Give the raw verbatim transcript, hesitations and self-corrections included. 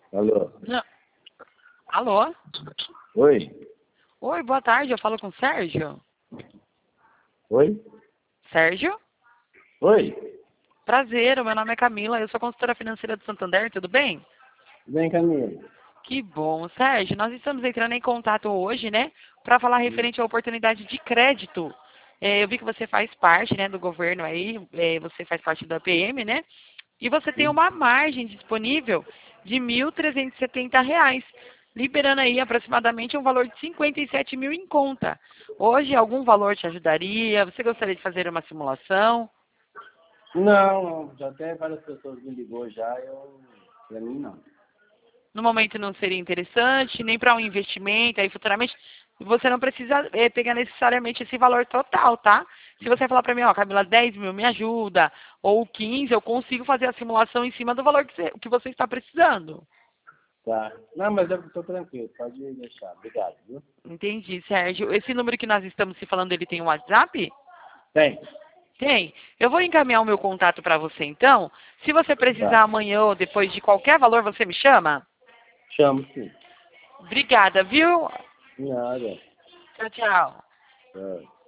Alô? Não. Alô? Oi? Oi, boa tarde. Eu falo com o Sérgio. Oi? Sérgio? Oi? Prazer, o meu nome é Camila. Eu sou consultora financeira do Santander, tudo bem? Vem, Camila. Que bom. Sérgio, nós estamos entrando em contato hoje, né, para falar referente à oportunidade de crédito. É, eu vi que você faz parte, né, do governo aí, é, você faz parte da P M, né? E você tem uma margem disponível de mil trezentos e setenta reais, liberando aí aproximadamente um valor de cinquenta e sete mil em conta. Hoje, algum valor te ajudaria? Você gostaria de fazer uma simulação? Não, não. Já até várias pessoas me ligou já, eu... Pra mim, não. No momento não seria interessante, nem para um investimento, aí futuramente você não precisa eh, pegar necessariamente esse valor total, tá? Se você falar para mim, ó, Camila, dez mil me ajuda, ou quinze, eu consigo fazer a simulação em cima do valor que você, que você está precisando. Tá. Não, mas eu tô tranquilo. Pode deixar. Obrigado, viu? Entendi, Sérgio. Esse número que nós estamos se falando, ele tem um WhatsApp? Tem. Tem. Eu vou encaminhar o meu contato para você, então. Se você precisar Tá. amanhã ou depois de qualquer valor, você me chama? Chamo sim. Obrigada, viu? Nada. Tchau, tchau. Tchau.